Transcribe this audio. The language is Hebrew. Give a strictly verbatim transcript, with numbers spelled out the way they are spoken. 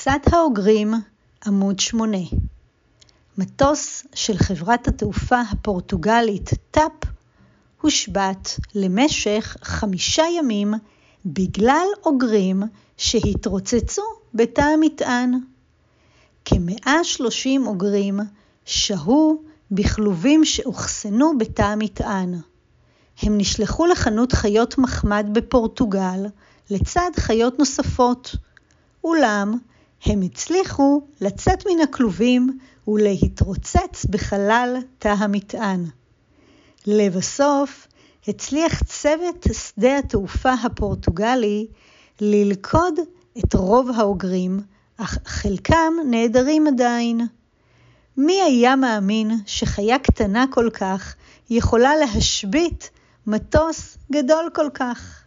טיסת האוגרים, עמוד שמונה. מטוס של חברת התעופה הפורטוגלית טאפ הושבת למשך חמישה ימים בגלל אוגרים שהתרוצצו בתא המטען. כ-מאה ושלושים אוגרים שהו בכלובים שאוחסנו בתא המטען. הם נשלחו לחנות חיות מחמד בפורטוגל לצד חיות נוספות, אולם הם הצליחו לצאת מן הכלובים ולהתרוצץ בחלל תא המטען. לבסוף הצליח צוות שדה התעופה הפורטוגלי ללכוד את רוב האוגרים, אך חלקם נעדרים עדיין. מי היה מאמין שחיה קטנה כל כך יכולה להשבית מטוס גדול כל כך?